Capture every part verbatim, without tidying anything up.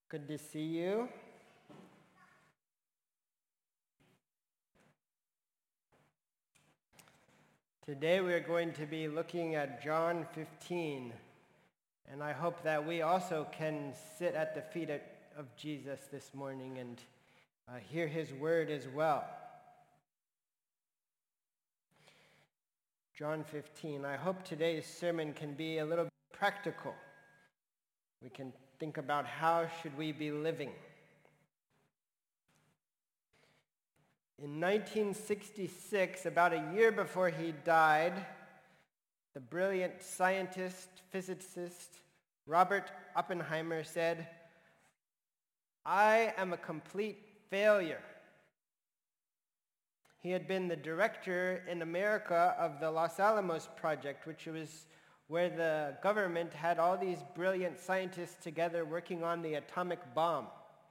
Good to see you. Today we are going to be looking at John fifteen, and I hope that we also can sit at the feet of Jesus this morning and uh, hear his word as well. John fifteen. I hope today's sermon can be a little bit practical. We can think about how should we be living. In nineteen sixty-six, about a year before he died, the brilliant scientist, physicist, Robert Oppenheimer said, "I am a complete failure." He had been the director in America of the Los Alamos Project, which was where the government had all these brilliant scientists together working on the atomic bomb.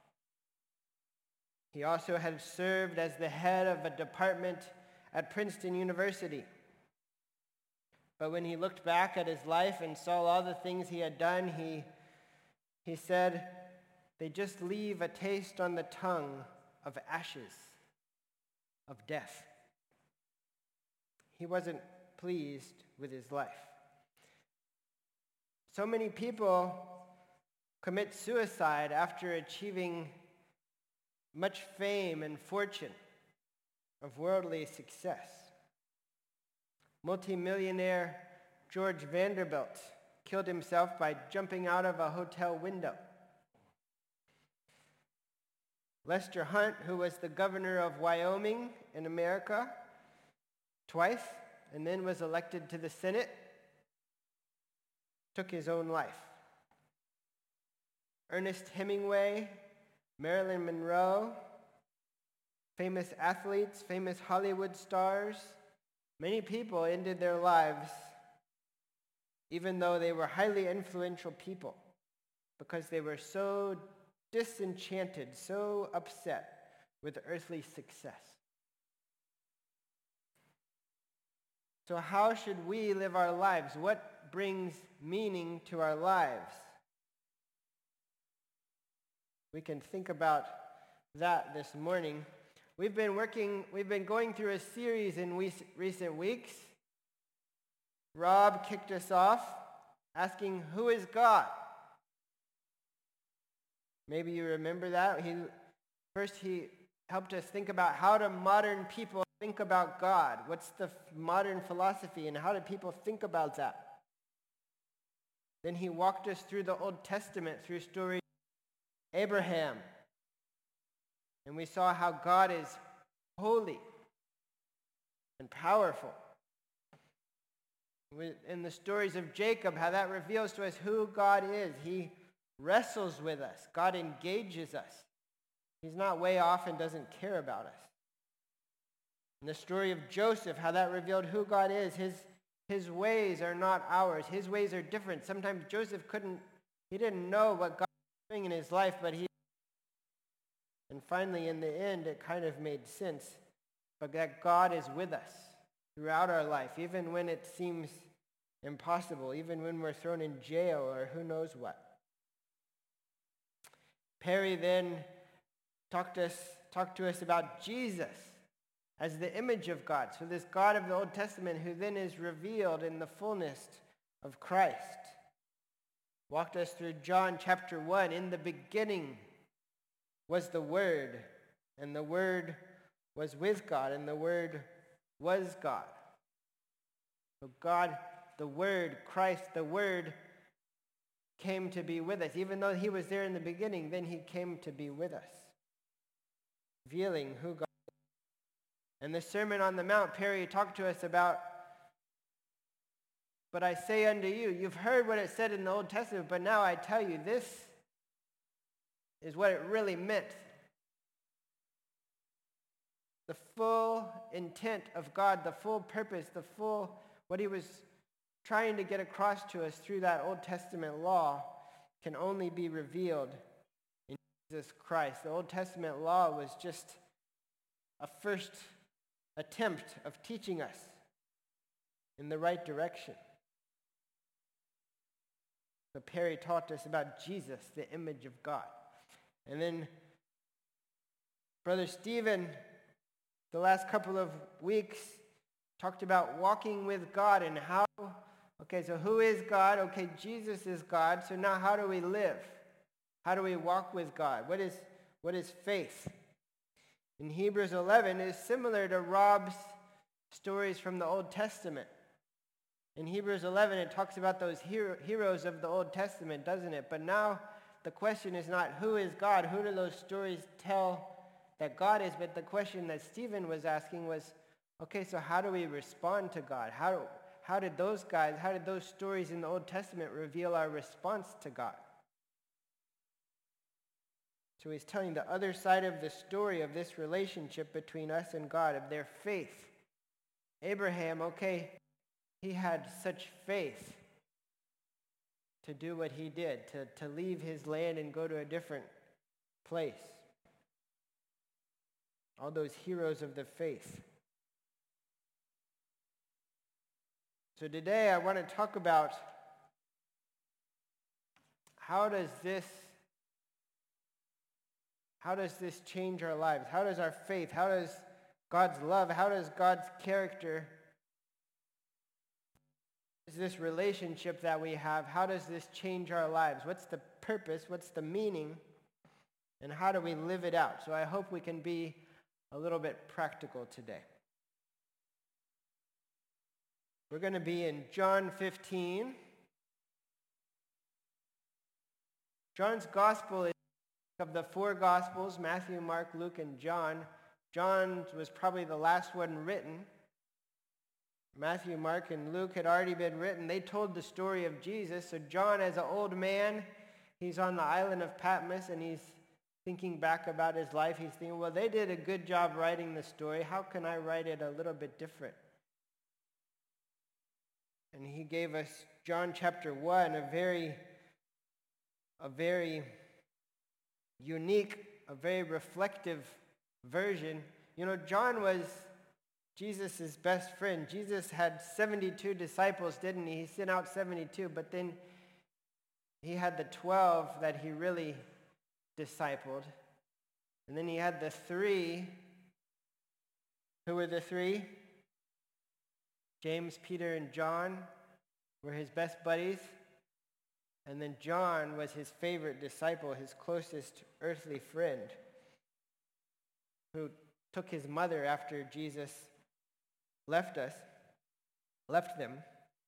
He also had served as the head of a department at Princeton University. But when he looked back at his life and saw all the things he had done, he, he said, "They just leave a taste on the tongue of ashes, of death." He wasn't pleased with his life. So many people commit suicide after achieving much fame and fortune of worldly success. Multimillionaire George Vanderbilt killed himself by jumping out of a hotel window. Lester Hunt, who was the governor of Wyoming in America twice and then was elected to the Senate, took his own life. Ernest Hemingway, Marilyn Monroe, famous athletes, famous Hollywood stars, many people ended their lives even though they were highly influential people because they were so disenchanted, so upset with earthly success. So how should we live our lives? What brings meaning to our lives? We can think about that this morning. We've been working, we've been going through a series in we, recent weeks. Rob kicked us off asking, who is God? Maybe you remember that. He, first he helped us think about how do modern people think about God? What's the modern philosophy and how do people think about that? Then he walked us through the Old Testament through stories of Abraham. And we saw how God is holy and powerful. In the stories of Jacob, how that reveals to us who God is. He wrestles with us. God engages us. He's not way off and doesn't care about us. In the story of Joseph, how that revealed who God is. His, his ways are not ours. His ways are different. Sometimes Joseph couldn't, he didn't know what God was doing in his life, but he, and finally in the end, it kind of made sense. But that God is with us throughout our life, even when it seems impossible, even when we're thrown in jail or who knows what. Perry then talked us, talked to us about Jesus as the image of God. So this God of the Old Testament who then is revealed in the fullness of Christ. Walked us through John chapter one. In the beginning was the Word, and the Word was with God, and the Word was God. So God, the Word, Christ, the Word, came to be with us. Even though he was there in the beginning, then he came to be with us, revealing who God is. And the Sermon on the Mount, Perry talked to us about, but I say unto you, you've heard what it said in the Old Testament, but now I tell you, this is what it really meant. The full intent of God, the full purpose, the full, what he was trying to get across to us through that Old Testament law can only be revealed in Jesus Christ. The Old Testament law was just a first attempt of teaching us in the right direction. So Perry taught us about Jesus, the image of God. And then Brother Stephen, the last couple of weeks, talked about walking with God and how, okay, so who is God? Okay, Jesus is God. So now how do we live? How do we walk with God? What is, what is faith? In Hebrews eleven is similar to Rob's stories from the Old Testament. In Hebrews eleven, it talks about those hero, heroes of the Old Testament, doesn't it? But now the question is not who is God? Who do those stories tell that God is? But the question that Stephen was asking was, okay, so how do we respond to God? How, how did those guys, how did those stories in the Old Testament reveal our response to God? So he's telling the other side of the story of this relationship between us and God, of their faith. Abraham, okay, he had such faith to do what he did, to, to leave his land and go to a different place. All those heroes of the faith. So today I want to talk about how does this How does this change our lives? How does our faith, how does God's love, how does God's character, this relationship that we have, how does this change our lives? What's the purpose? What's the meaning? And how do we live it out? So I hope we can be a little bit practical today. We're going to be in John fifteen. John's gospel is of the four Gospels, Matthew, Mark, Luke, and John. John was probably the last one written. Matthew, Mark, and Luke had already been written. They told the story of Jesus. So John, as an old man, he's on the island of Patmos, and he's thinking back about his life. He's thinking, well, they did a good job writing the story. How can I write it a little bit different? And he gave us John chapter one, a very, a very unique, a very reflective version. You know, John was Jesus' best friend. Jesus had seventy-two disciples, didn't he? He sent out seventy-two, but then he had the twelve that he really discipled. And then he had the three. Who were the three? James, Peter, and John were his best buddies. And then John was his favorite disciple, his closest earthly friend, who took his mother after Jesus left us, left them.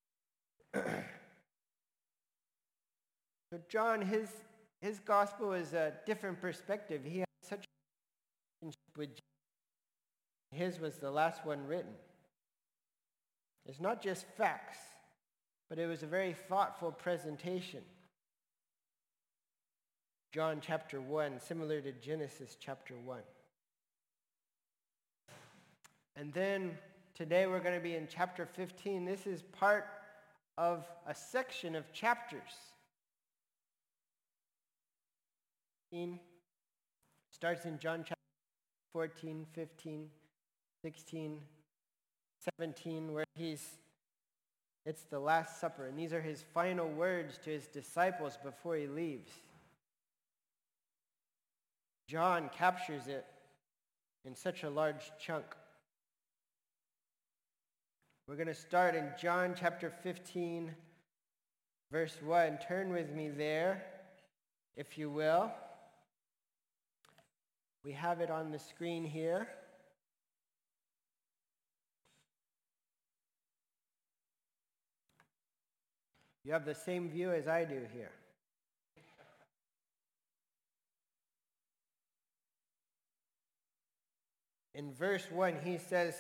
So John, his, his gospel is a different perspective. He had such a relationship with Jesus. His was the last one written. It's not just facts, but it was a very thoughtful presentation. John chapter one, similar to Genesis chapter one. And then today we're going to be in chapter fifteen. This is part of a section of chapters. It starts in John chapter fourteen, fifteen, sixteen, seventeen, where he's It's the Last Supper, and these are his final words to his disciples before he leaves. John captures it in such a large chunk. We're going to start in John chapter fifteen, verse one. Turn with me there, if you will. We have it on the screen here. You have the same view as I do here. In verse one, he says,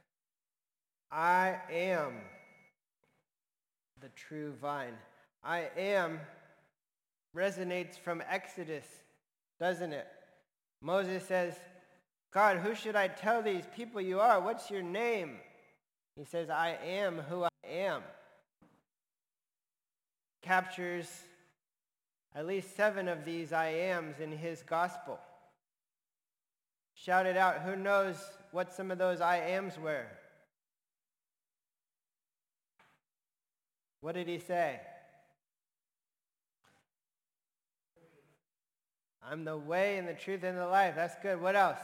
I am the true vine. I am resonates from Exodus, doesn't it? Moses says, God, who should I tell these people you are? What's your name? He says, I am who I am. Captures at least seven of these I ams in his gospel. Shout it out. Who knows what some of those I ams were? What did he say? I'm the way and the truth and the life. That's good. What else?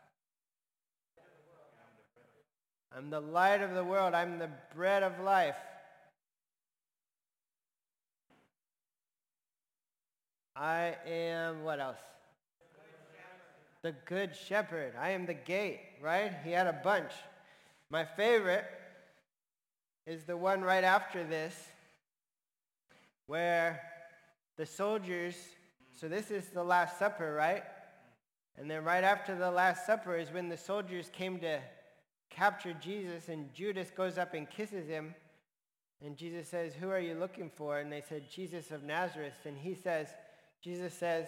I'm the light of the world. I'm the bread of life. I am, what else? The good shepherd. I am the gate, right? He had a bunch. My favorite is the one right after this, where the soldiers, so this is the Last Supper, right? And then right after the Last Supper is when the soldiers came to capture Jesus, and Judas goes up and kisses him. And Jesus says, who are you looking for? And they said, Jesus of Nazareth. And he says, Jesus says,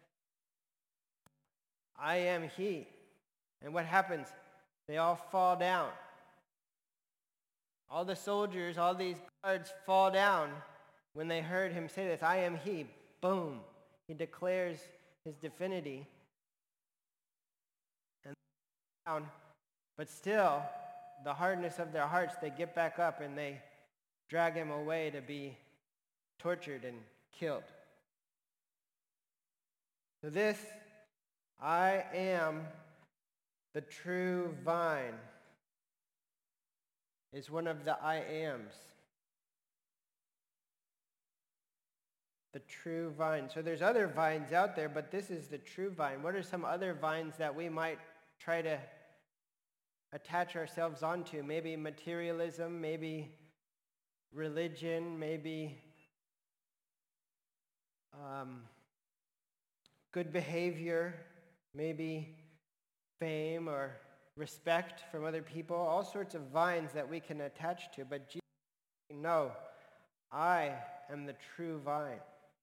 I am he. And what happens? They all fall down. All the soldiers, all these guards fall down when they heard him say this, I am he. Boom. He declares his divinity. And down. But still, the hardness of their hearts, they get back up and they drag him away to be tortured and killed. So this, I am the true vine, is one of the I ams. The true vine. So there's other vines out there, but this is the true vine. What are some other vines that we might try to attach ourselves onto? Maybe materialism, maybe religion, maybe um, good behavior, maybe fame or respect from other people, all sorts of vines that we can attach to. But Jesus said, no, I am the true vine.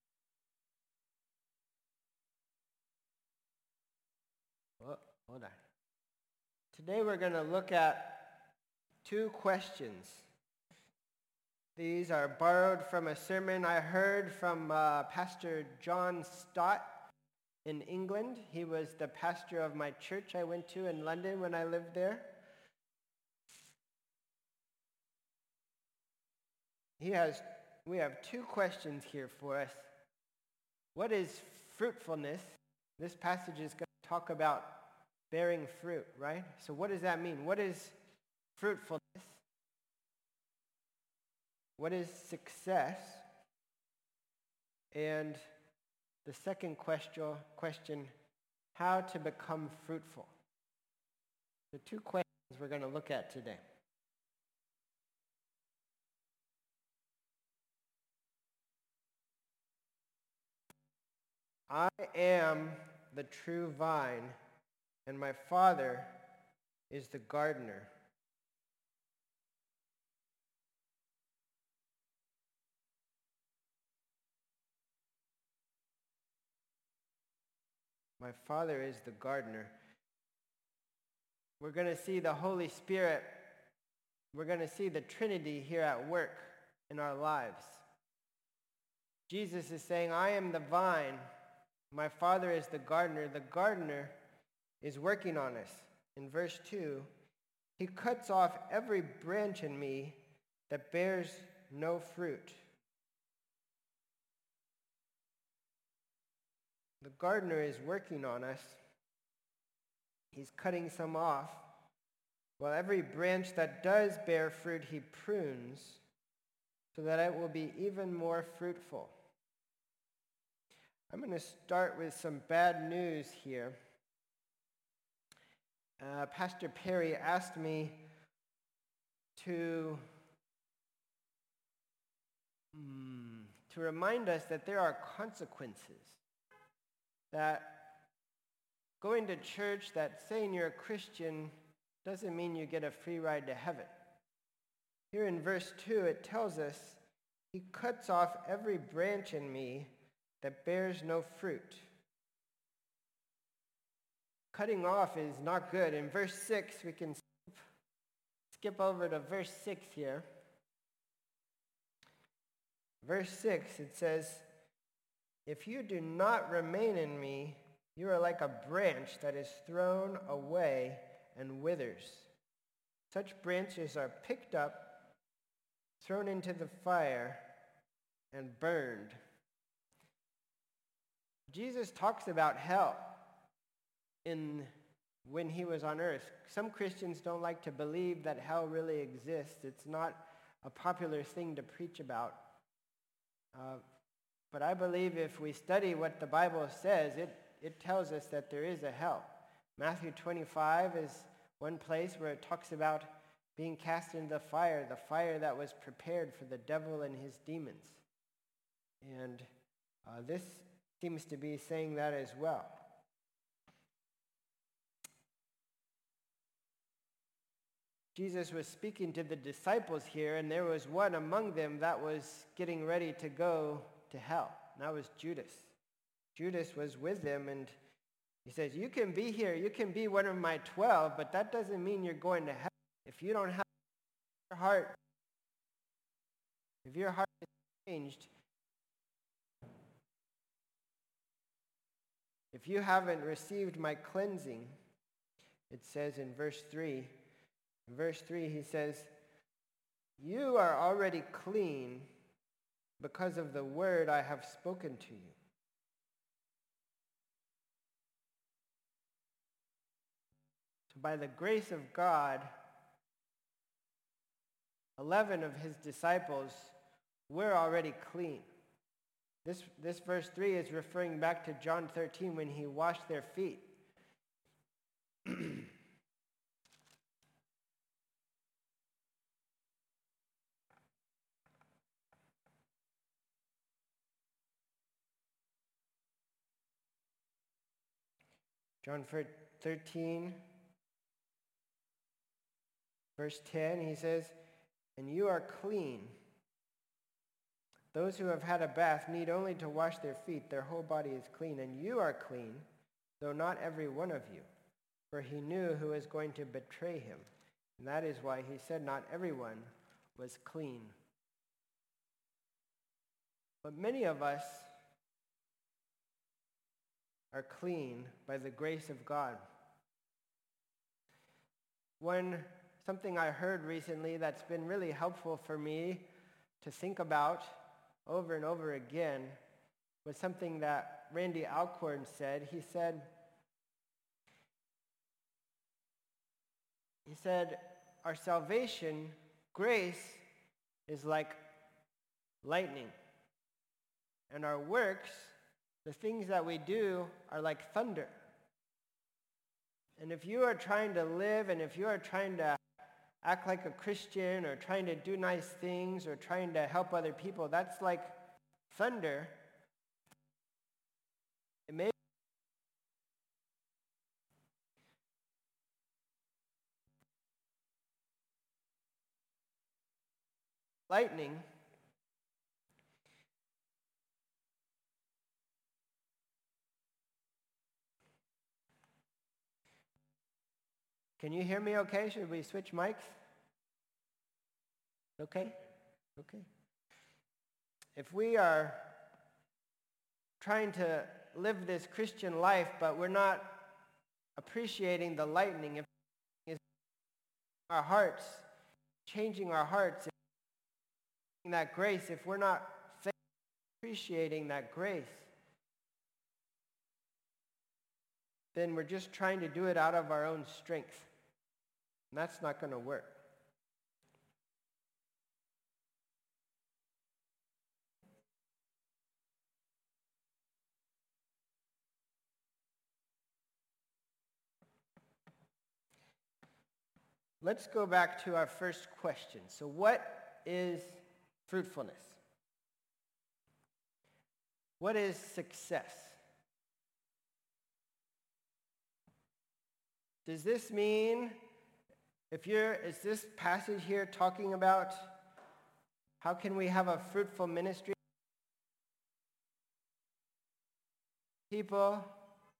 Oh, hold on. Today we're going to look at two questions. These are borrowed from a sermon I heard from uh, Pastor John Stott in England. He was the pastor of my church I went to in London when I lived there. He has, we have two questions here for us. What is fruitfulness? This passage is going to talk about bearing fruit, right? So what does that mean? What is fruitfulness? What is success? And the second question, question, how to become fruitful. The two questions we're going to look at today. I am the true vine, and my Father is the gardener. My Father is the gardener. We're going to see the Holy Spirit. We're going to see the Trinity here at work in our lives. Jesus is saying, I am the vine. My Father is the gardener. The gardener is working on us. In verse two, he cuts off every branch in me that bears no fruit. The gardener is working on us. He's cutting some off, while every branch that does bear fruit he prunes so that it will be even more fruitful. I'm going to start with some bad news here. Uh, Pastor Perry asked me to, mm, to remind us that there are consequences. That going to church, that saying you're a Christian, doesn't mean you get a free ride to heaven. Here in verse two, it tells us, he cuts off every branch in me that bears no fruit. Cutting off is not good. In verse six, we can skip, skip over to verse six here. Verse six, it says, if you do not remain in me, you are like a branch that is thrown away and withers. Such branches are picked up, thrown into the fire, and burned. Jesus talks about hell in when he was on earth. Some Christians don't like to believe that hell really exists. It's not a popular thing to preach about. Uh, but I believe if we study what the Bible says, it, it tells us that there is a hell. Matthew twenty-five is one place where it talks about being cast into the fire, the fire that was prepared for the devil and his demons. And uh, this seems to be saying that as well. Jesus was speaking to the disciples here, and there was one among them that was getting ready to go to hell. And that was Judas. Judas was with them, and he says, you can be here, you can be one of my twelve, but that doesn't mean you're going to hell. If you don't have your heart, if your heart is changed, if you haven't received my cleansing, it says in verse three, in verse three he says, you are already clean because of the word I have spoken to you. So by the grace of God, eleven of his disciples were already clean. This, this verse three is referring back to John thirteen when he washed their feet. John thirteen, verse ten, he says, and you are clean. Those who have had a bath need only to wash their feet. Their whole body is clean. And you are clean, though not every one of you. For he knew who was going to betray him. And that is why he said not everyone was clean. But many of us are clean by the grace of God. One, something I heard recently that's been really helpful for me to think about over and over again was something that Randy Alcorn said. He said, he said, our salvation, grace, is like lightning. And our works, the things that we do, are like thunder. And if you are trying to live and if you are trying to act like a Christian or trying to do nice things or trying to help other people, that's like thunder. It may lightning. Can you hear me okay? Should we switch mics? Okay? Okay. If we are trying to live this Christian life, but we're not appreciating the lightning, if it's our hearts, changing our hearts, that grace, if we're not appreciating that grace, then we're just trying to do it out of our own strength. And that's not going to work. Let's go back to our first question. So what is fruitfulness? What is success? Does this mean, if you're, is this passage here talking about how can we have a fruitful ministry? People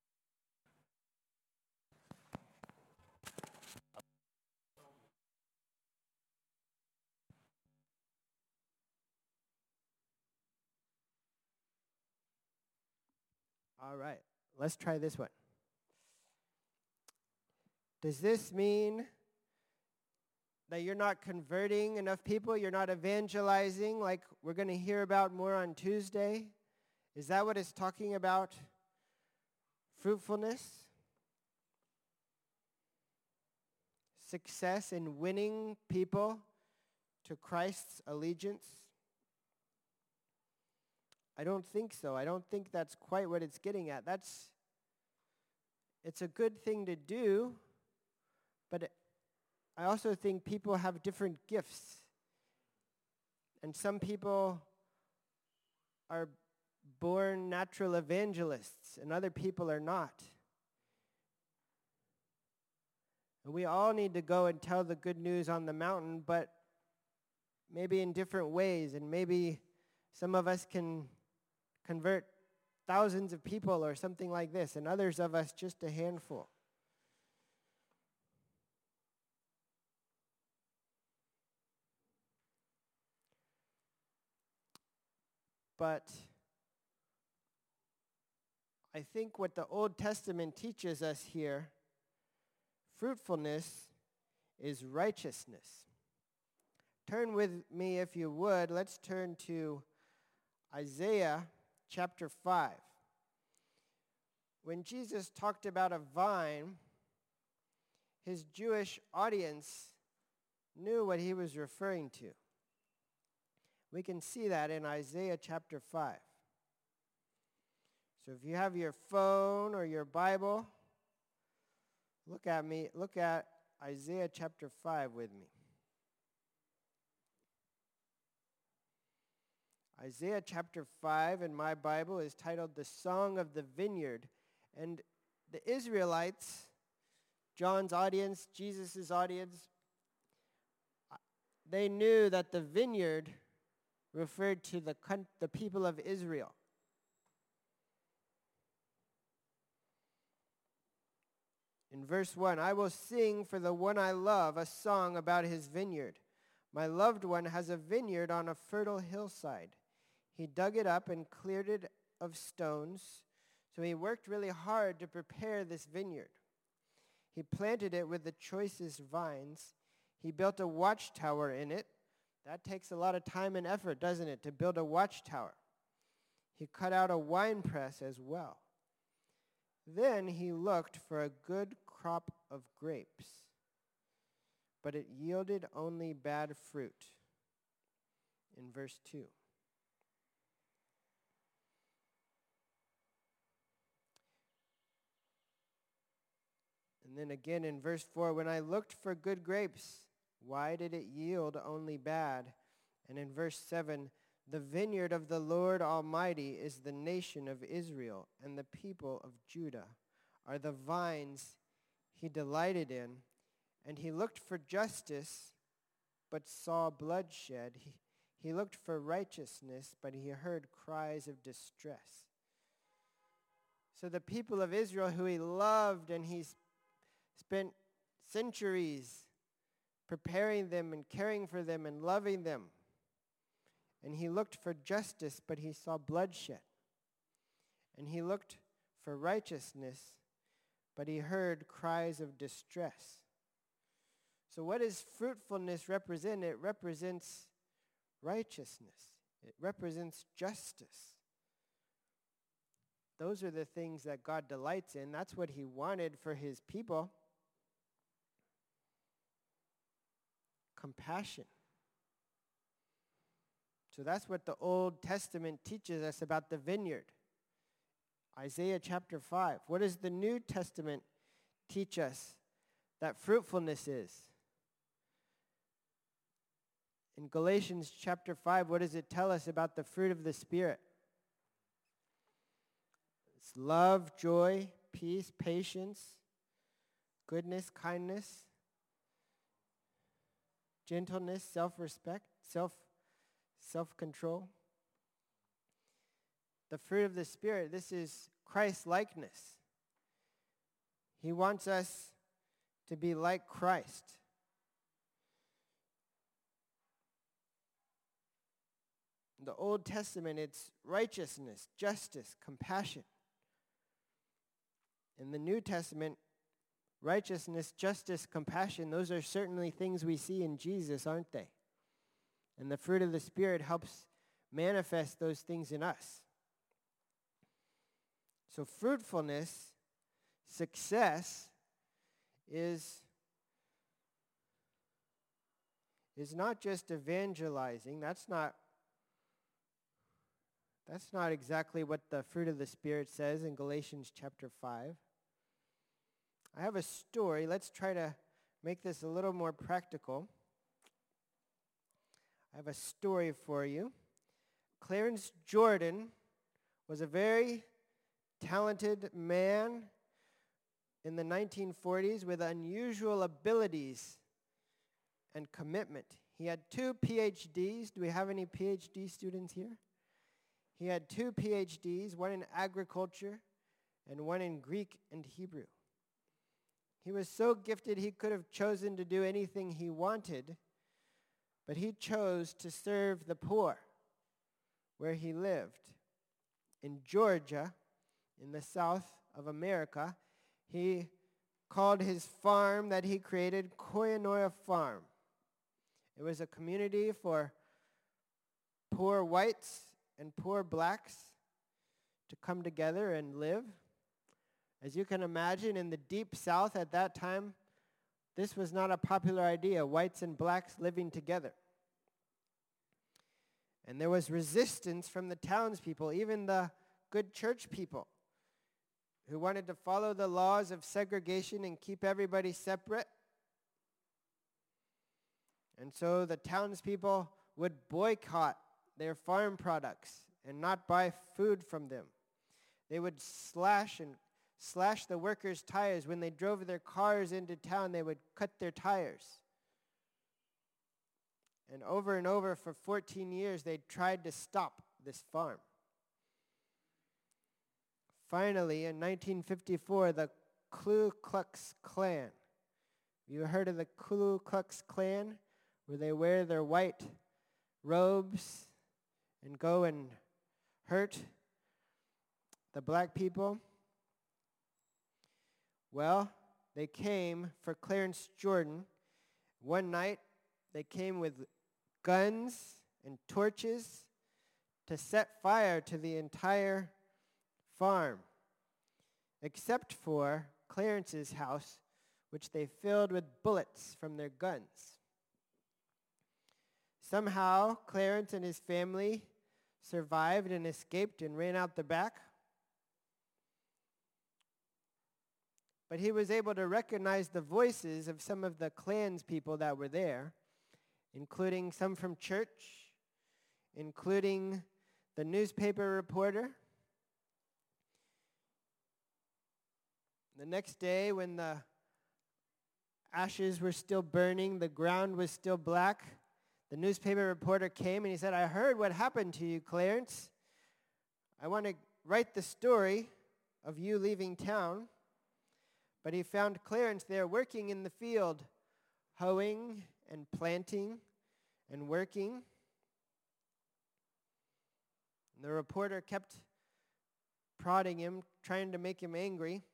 All right, let's try this one. Does this mean that you're not converting enough people? You're not evangelizing like we're going to hear about more on Tuesday? Is that what it's talking about? fruitfulness, success in winning people to Christ's allegiance? I don't think so. I don't think that's quite what it's getting at. That's, it's a good thing to do, but it, I also think people have different gifts. And some people are born natural evangelists, and other people are not. And we all need to go and tell the good news on the mountain, but maybe in different ways, and maybe some of us can convert thousands of people or something like this, and others of us just a handful. But I think what the Old Testament teaches us here, fruitfulness is righteousness. Turn with me, if you would. Let's turn to Isaiah chapter five. When Jesus talked about a vine, his Jewish audience knew what he was referring to. We can see that in Isaiah chapter five. So if you have your phone or your Bible, look at me, look at Isaiah chapter five with me. Isaiah chapter five in my Bible is titled The Song of the Vineyard. And the Israelites, John's audience, Jesus' audience, they knew that the vineyard referred to the, the people of Israel. In verse one, I will sing for the one I love a song about his vineyard. My loved one has a vineyard on a fertile hillside. He dug it up and cleared it of stones. So he worked really hard to prepare this vineyard. He planted it with the choicest vines. He built a watchtower in it. That takes a lot of time and effort, doesn't it, to build a watchtower? He cut out a winepress as well. Then he looked for a good crop of grapes, but it yielded only bad fruit. In verse two. And then again in verse four, when I looked for good grapes, why did it yield only bad? And in verse seven, the vineyard of the Lord Almighty is the nation of Israel, and the people of Judah are the vines he delighted in. And he looked for justice, but saw bloodshed. He, he looked for righteousness, but he heard cries of distress. So the people of Israel who he loved, and he spent centuries preparing them and caring for them and loving them. And he looked for justice, but he saw bloodshed. And he looked for righteousness, but he heard cries of distress. So what does fruitfulness represent? It represents righteousness. It represents justice. Those are the things that God delights in. That's what he wanted for his people. Compassion. So that's what the Old Testament teaches us about the vineyard. Isaiah chapter five. What does the New Testament teach us that fruitfulness is? In Galatians chapter five, what does it tell us about the fruit of the Spirit? It's love, joy, peace, patience, goodness, kindness, gentleness, self-respect, self, self-control. The fruit of the Spirit, this is Christ-likeness. He wants us to be like Christ. In the Old Testament, it's righteousness, justice, compassion. In the New Testament, righteousness, justice, compassion, those are certainly things we see in Jesus, aren't they? And the fruit of the Spirit helps manifest those things in us. So fruitfulness success is, is not just evangelizing. That's not, that's not exactly what the fruit of the Spirit says in Galatians chapter five. I have a story. Let's try to make this a little more practical. I have a story for you. Clarence Jordan was a very talented man in the nineteen forties with unusual abilities and commitment. He had two P H Ds. Do we have any P H D students here? He had two P H Ds, one in agriculture and one in Greek and Hebrew. He was so gifted he could have chosen to do anything he wanted, but he chose to serve the poor where he lived. In Georgia, in the south of America, he called his farm that he created Koinonia Farm. It was a community for poor whites and poor blacks to come together and live. As you can imagine, in the deep south at that time, this was not a popular idea, whites and blacks living together. And there was resistance from the townspeople, even the good church people, who wanted to follow the laws of segregation and keep everybody separate. And so the townspeople would boycott their farm products and not buy food from them. They would slash and slash the workers' tires. When they drove their cars into town, they would cut their tires. And over and over for fourteen years, they tried to stop this farm. Finally, in nineteen fifty-four, the Ku Klux Klan. You heard of the Ku Klux Klan, where they wear their white robes and go and hurt the black people? Well, they came for Clarence Jordan. One night, they came with guns and torches to set fire to the entire farm, except for Clarence's house, which they filled with bullets from their guns. Somehow, Clarence and his family survived and escaped and ran out the back. But he was able to recognize the voices of some of the Klan's people that were there, including some from church, including the newspaper reporter. The next day, when the ashes were still burning, the ground was still black, the newspaper reporter came and he said, "I heard what happened to you, Clarence. I want to write the story of you leaving town." But he found Clarence there working in the field, hoeing and planting and working. And the reporter kept prodding him, trying to make him angry.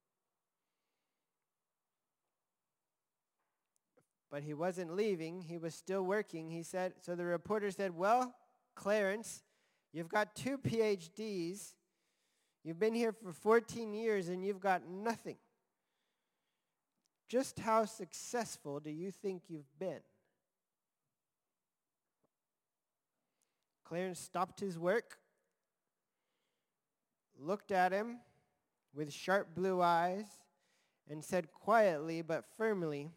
But he wasn't leaving. He was still working. He said, so the reporter said, "Well, Clarence, you've got two P H Ds. You've been here for fourteen years and you've got nothing. Just how successful do you think you've been?" Clarence stopped his work, looked at him with sharp blue eyes, and said quietly but firmly,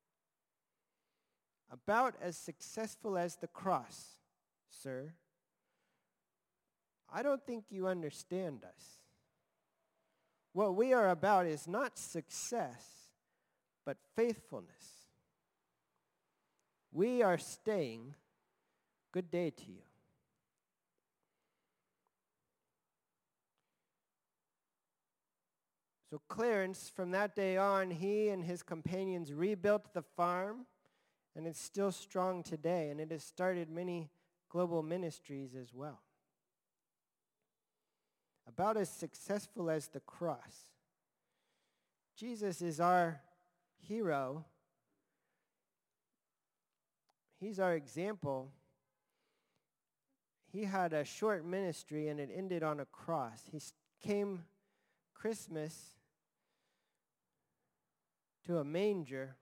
"About as successful as the cross, sir. I don't think you understand us. What we are about is not success, but faithfulness. We are staying. Good day to you." So Clarence, from that day on, he and his companions rebuilt the farm, and it's still strong today, and it has started many global ministries as well. About as successful as the cross. Jesus is our hero. He's our example. He had a short ministry and it ended on a cross. He came Christmas to a manger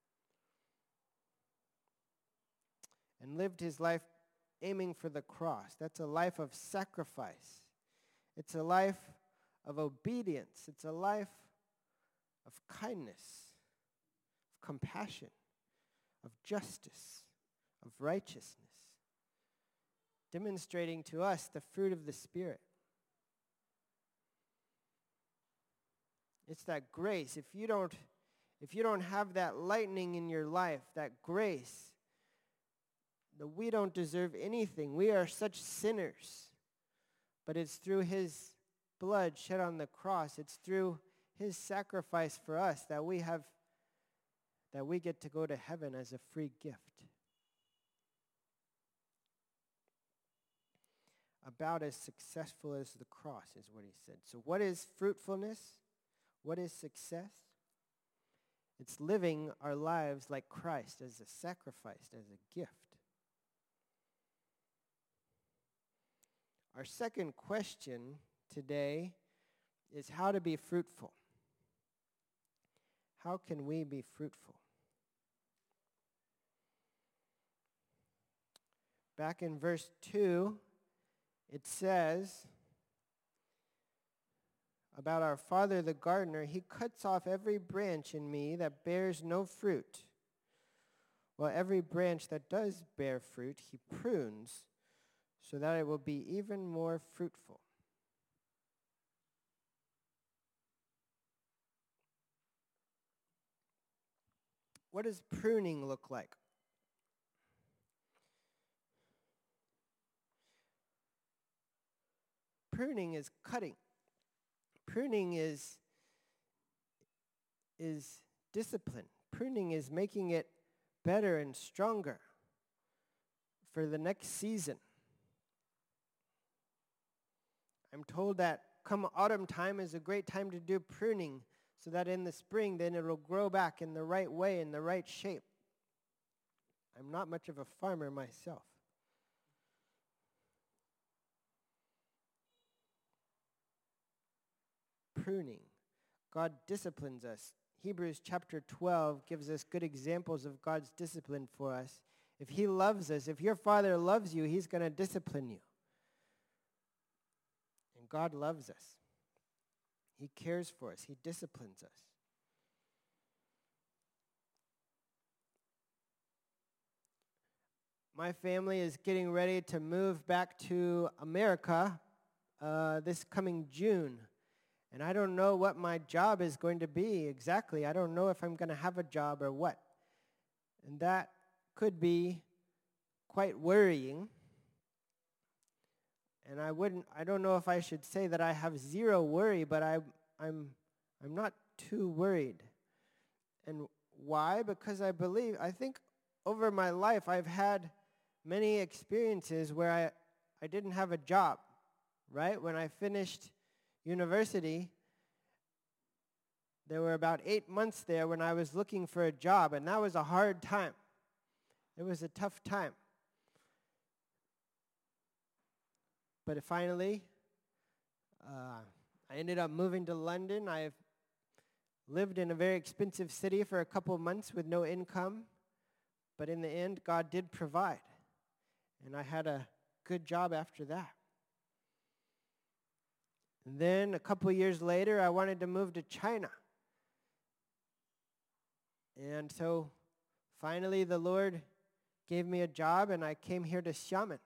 and lived his life aiming for the cross. That's a life of sacrifice. It's a life of obedience. It's a life of kindness, of compassion, of justice, of righteousness, demonstrating to us the fruit of the Spirit. It's that grace. If you don't, if you don't have that lightning in your life, that grace, that we don't deserve anything. We are such sinners. But it's through his blood shed on the cross. It's through his sacrifice for us that we have, that we get to go to heaven as a free gift. About as successful as the cross is what he said. So what is fruitfulness? What is success? It's living our lives like Christ, as a sacrifice, as a gift. Our second question today is how to be fruitful. How can we be fruitful? Back in verse two, it says about our father the gardener, he cuts off every branch in me that bears no fruit, while every branch that does bear fruit he prunes, so that it will be even more fruitful. What does pruning look like? Pruning is cutting. Pruning is, is discipline. Pruning is making it better and stronger for the next season. I'm told that come autumn time is a great time to do pruning, so that in the spring then it will grow back in the right way, in the right shape. I'm not much of a farmer myself. Pruning. God disciplines us. Hebrews chapter twelve gives us good examples of God's discipline for us. If he loves us, if your father loves you, he's going to discipline you. And God loves us. He cares for us. He disciplines us. My family is getting ready to move back to America uh, this coming June. And I don't know what my job is going to be exactly. I don't know if I'm going to have a job or what. And that could be quite worrying. And I wouldn't, I don't know if I should say that I have zero worry, but I, I'm, I'm not too worried. And why? Because I believe, I think over my life I've had many experiences where I, I didn't have a job, right? When I finished university, there were about eight months there when I was looking for a job, and that was a hard time. It was a tough time. But finally, uh, I ended up moving to London. I've lived in a very expensive city for a couple of months with no income, but in the end, God did provide, and I had a good job after that. And then a couple of years later, I wanted to move to China. And so finally the Lord gave me a job, and I came here to Xiamen.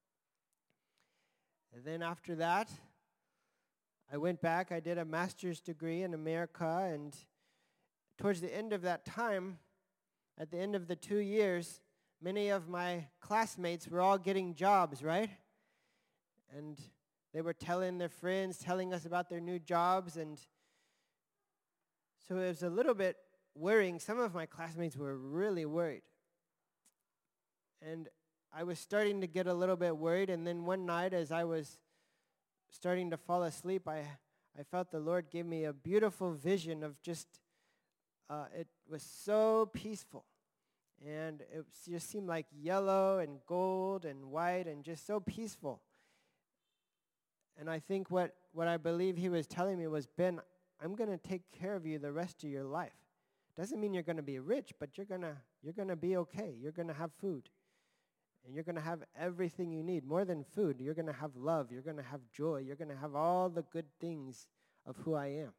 And then after that, I went back. I did a master's degree in America, and towards the end of that time, at the end of the two years, many of my classmates were all getting jobs, right? And they were telling their friends, telling us about their new jobs, and so it was a little bit worrying. Some of my classmates were really worried. And I was starting to get a little bit worried, and then one night as I was starting to fall asleep, I, I felt the Lord give me a beautiful vision of just, uh, it was so peaceful. And it just seemed like yellow and gold and white and just so peaceful. And I think what, what I believe he was telling me was, Ben, I'm going to take care of you the rest of your life. Doesn't mean you're going to be rich, but you're going to you're going to be okay. You're going to have food. And you're going to have everything you need. More than food, you're going to have love. You're going to have joy. You're going to have all the good things of who I am.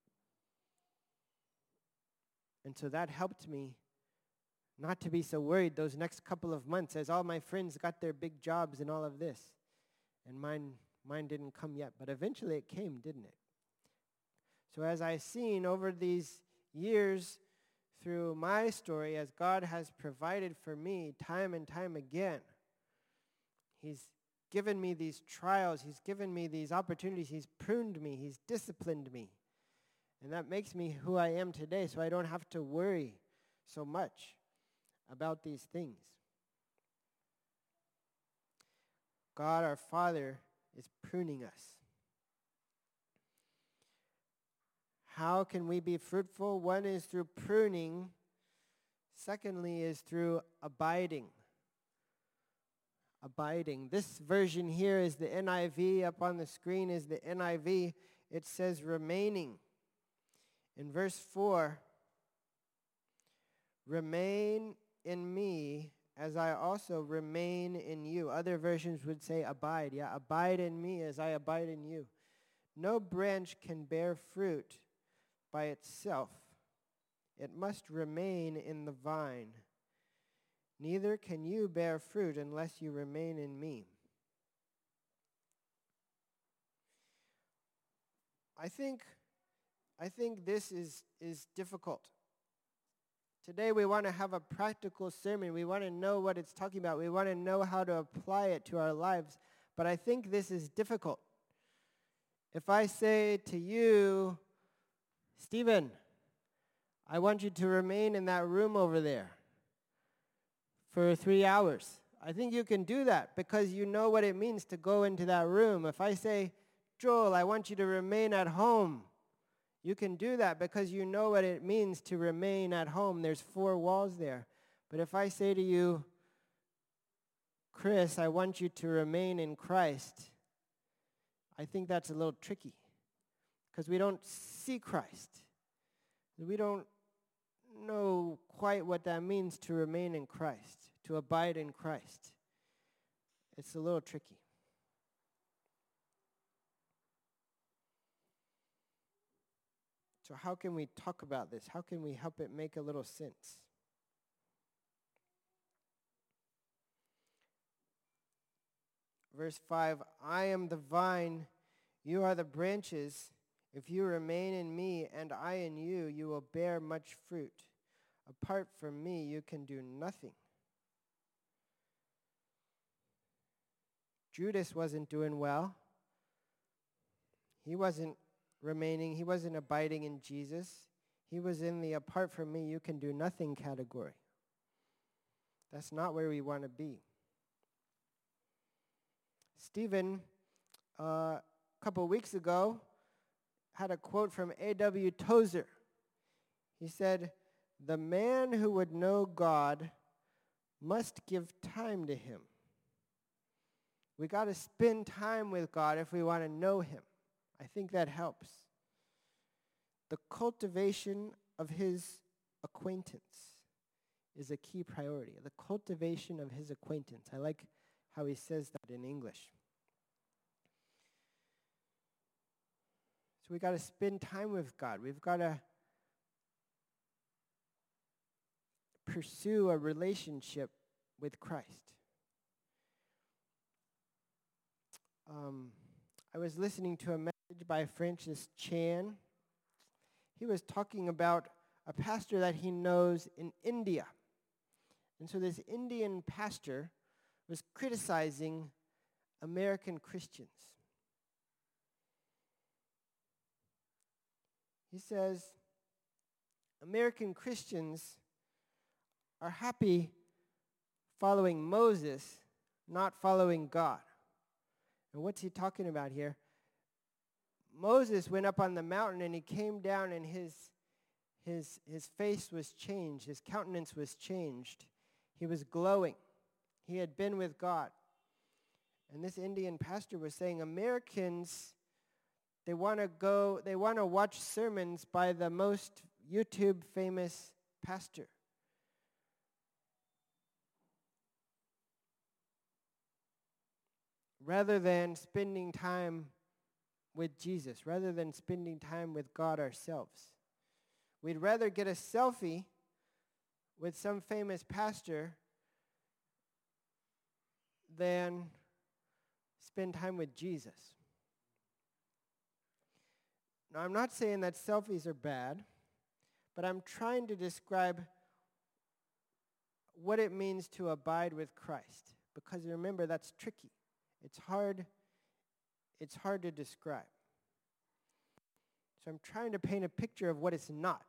And so that helped me not to be so worried those next couple of months as all my friends got their big jobs and all of this. And mine, mine didn't come yet. But eventually it came, didn't it? So as I've seen over these years through my story, as God has provided for me time and time again, He's given me these trials, He's given me these opportunities, He's pruned me, He's disciplined me. And that makes me who I am today, so I don't have to worry so much about these things. God our Father is pruning us. How can we be fruitful? One is through pruning. Secondly is through abiding. Abiding. This version here is the N I V. Up on the screen is the N I V. It says remaining. In verse four, remain in me as I also remain in you. Other versions would say abide. Yeah, abide in me as I abide in you. No branch can bear fruit by itself. It must remain in the vine. Neither can you bear fruit unless you remain in me. I think, I think this is, is difficult. Today we want to have a practical sermon. We want to know what it's talking about. We want to know how to apply it to our lives. But I think this is difficult. If I say to you, Stephen, I want you to remain in that room over there for three hours. I think you can do that because you know what it means to go into that room. If I say, Joel, I want you to remain at home, you can do that because you know what it means to remain at home. There's four walls there. But if I say to you, Chris, I want you to remain in Christ, I think that's a little tricky because we don't see Christ. We don't know quite what that means to remain in Christ, to abide in Christ. It's a little tricky. So how can we talk about this? How can we help it make a little sense? Verse five, I am the vine, you are the branches. If you remain in me and I in you, you will bear much fruit. Apart from me, you can do nothing. Judas wasn't doing well. He wasn't remaining. He wasn't abiding in Jesus. He was in the apart from me, you can do nothing category. That's not where we want to be. Stephen, uh, a couple of weeks ago, had a quote from A W Tozer. He said, the man who would know God must give time to him. We got to spend time with God if we want to know him. I think that helps. The cultivation of his acquaintance is a key priority. The cultivation of his acquaintance. I like how he says that in English. So we got to spend time with God. We've got to pursue a relationship with Christ. Um, I was listening to a message by Francis Chan. He was talking about a pastor that he knows in India. And so this Indian pastor was criticizing American Christians. He says, American Christians are happy following Moses, not following God. And what's he talking about here? Moses went up on the mountain and he came down and his, his, his face was changed. His countenance was changed. He was glowing. He had been with God. And this Indian pastor was saying, Americans, they want to go, they want to watch sermons by the most YouTube famous pastor. Rather than spending time with Jesus, rather than spending time with God ourselves. We'd rather get a selfie with some famous pastor than spend time with Jesus. Now, I'm not saying that selfies are bad, but I'm trying to describe what it means to abide with Christ. Because remember, that's tricky. It's hard, it's hard to describe. So I'm trying to paint a picture of what it's not.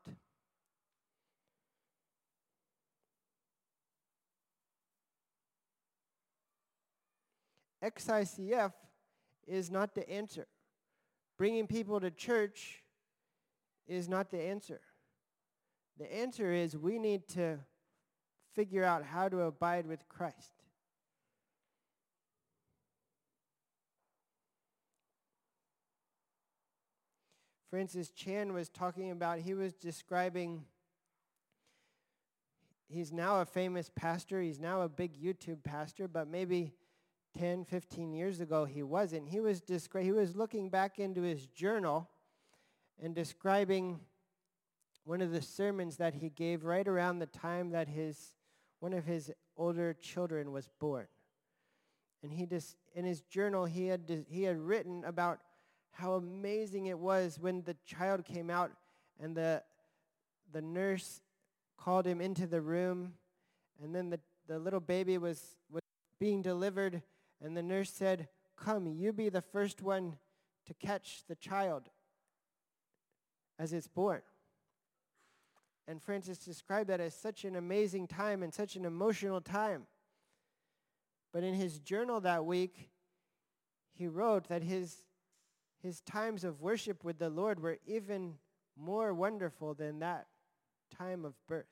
X I C F is not the answer. Bringing people to church is not the answer. The answer is we need to figure out how to abide with Christ. Francis Chan was talking about, he was describing, he's now a famous pastor, he's now a big YouTube pastor, but maybe ten, fifteen years ago he wasn't. He was descri- he was looking back into his journal and describing one of the sermons that he gave right around the time that his one of his older children was born. And he just in his journal he had he had written about how amazing it was when the child came out and the the nurse called him into the room, and then the, the little baby was, was being delivered, and the nurse said, "Come, you be the first one to catch the child as it's born." And Francis described that as such an amazing time and such an emotional time. But in his journal that week, he wrote that his his times of worship with the Lord were even more wonderful than that time of birth.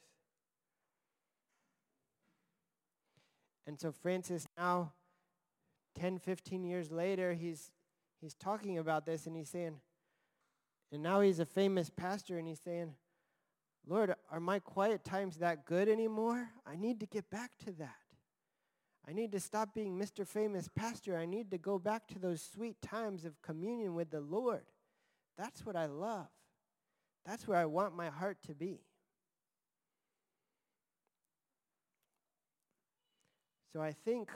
And so Francis now, ten, fifteen years later, he's he's talking about this, and he's saying, and now he's a famous pastor, and he's saying, "Lord, are my quiet times that good anymore? I need to get back to that. I need to stop being Mister Famous Pastor. I need to go back to those sweet times of communion with the Lord. That's what I love. That's where I want my heart to be." So I think,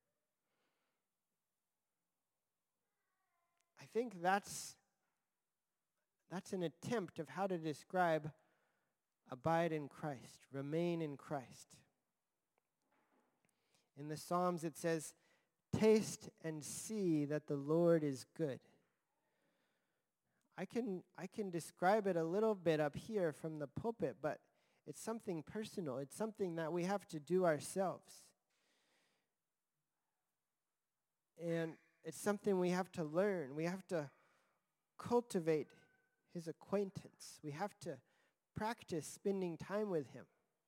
I think that's, that's an attempt of how to describe abide in Christ, remain in Christ. In the Psalms it says, "Taste and see that the Lord is good." I can I can describe it a little bit up here from the pulpit, but it's something personal. It's something that we have to do ourselves. And it's something we have to learn. We have to cultivate his acquaintance. We have to practice spending time with him.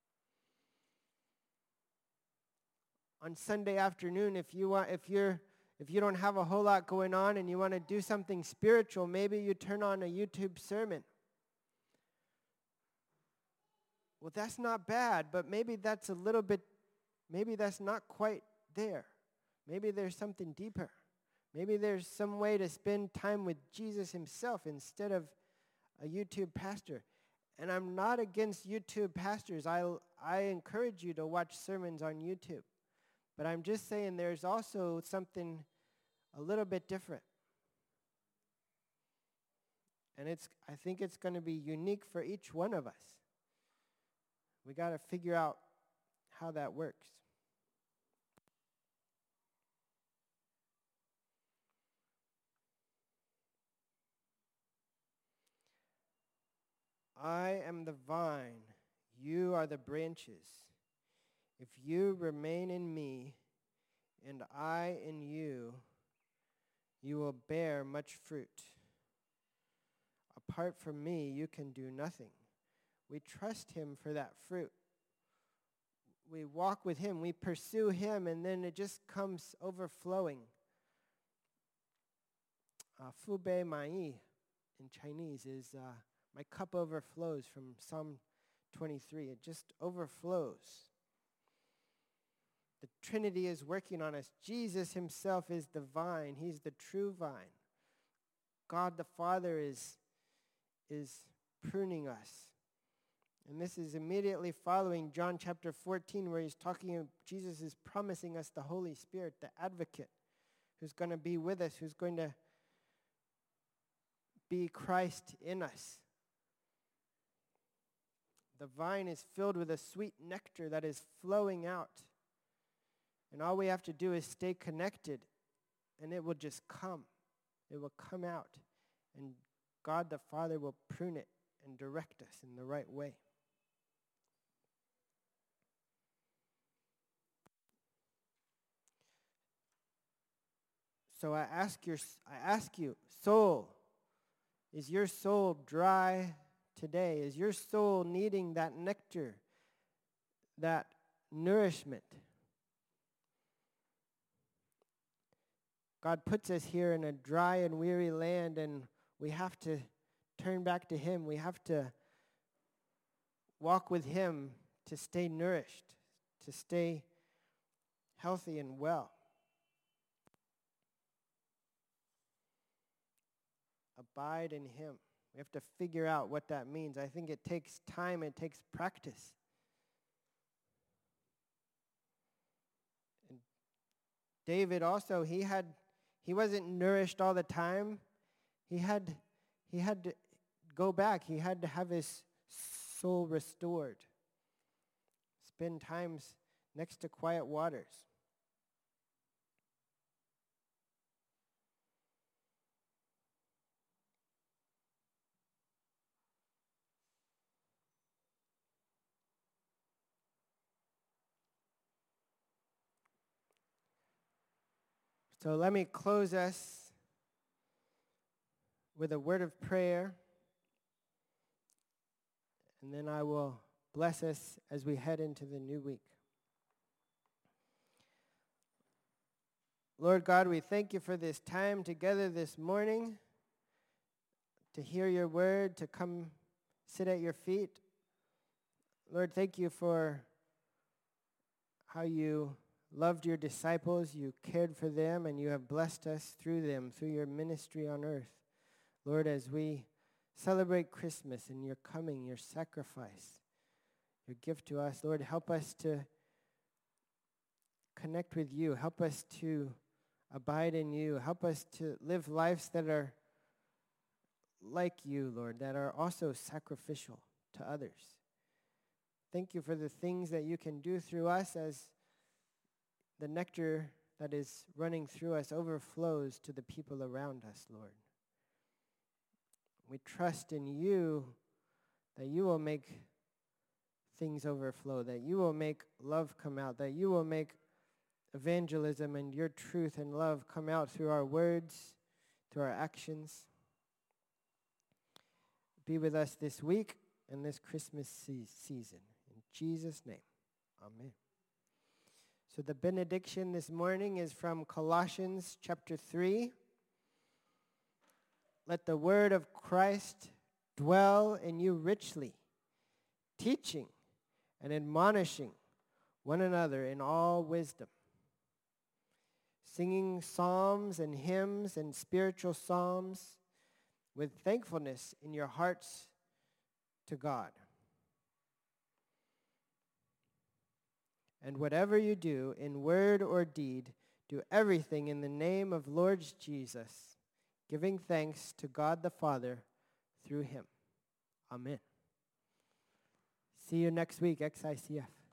On Sunday afternoon, if you want, if you're, if you don't have a whole lot going on and you want to do something spiritual, maybe you turn on a YouTube sermon. Well, that's not bad, but maybe that's a little bit, maybe that's not quite there. Maybe there's something deeper. Maybe there's some way to spend time with Jesus himself instead of a YouTube pastor. And I'm not against YouTube pastors. I I encourage you to watch sermons on YouTube. But I'm just saying there's also something a little bit different. And it's I think it's going to be unique for each one of us. We got to figure out how that works. I am the vine, you are the branches. If you remain in me, and I in you, you will bear much fruit. Apart from me, you can do nothing. We trust him for that fruit. We walk with him, we pursue him, and then it just comes overflowing. Uh, Fu Bei Mai in Chinese is uh, My cup overflows from Psalm twenty-three. It just overflows. The Trinity is working on us. Jesus himself is the vine. He's the true vine. God the Father is, is pruning us. And this is immediately following John chapter fourteen, where he's talking, Jesus is promising us the Holy Spirit, the advocate, who's going to be with us, who's going to be Christ in us. The vine is filled with a sweet nectar that is flowing out. And all we have to do is stay connected, and it will just come. It will come out, and God the Father will prune it and direct us in the right way. So I ask your, I ask you, soul, is your soul dry today? Is your soul needing that nectar, that nourishment? God puts us here in a dry and weary land, and we have to turn back to him. We have to walk with him to stay nourished, to stay healthy and well. Abide in him. We have to figure out what that means. I think it takes time, it takes practice. And David also, he had he wasn't nourished all the time. He had he had to go back. He had to have his soul restored. Spend times next to quiet waters. So let me close us with a word of prayer, and then I will bless us as we head into the new week. Lord God, we thank you for this time together this morning to hear your word, to come sit at your feet. Lord, thank you for how you loved your disciples, you cared for them, and you have blessed us through them, through your ministry on earth. Lord, as we celebrate Christmas and your coming, your sacrifice, your gift to us, Lord, help us to connect with you. Help us to abide in you. Help us to live lives that are like you, Lord, that are also sacrificial to others. Thank you for the things that you can do through us as the nectar that is running through us overflows to the people around us, Lord. We trust in you that you will make things overflow, that you will make love come out, that you will make evangelism and your truth and love come out through our words, through our actions. Be with us this week and this Christmas se- season. In Jesus' name, amen. So the benediction this morning is from Colossians chapter three. Let the word of Christ dwell in you richly, teaching and admonishing one another in all wisdom, singing psalms and hymns and spiritual psalms with thankfulness in your hearts to God. And whatever you do, in word or deed, do everything in the name of Lord Jesus, giving thanks to God the Father through him. Amen. See you next week, X I C F.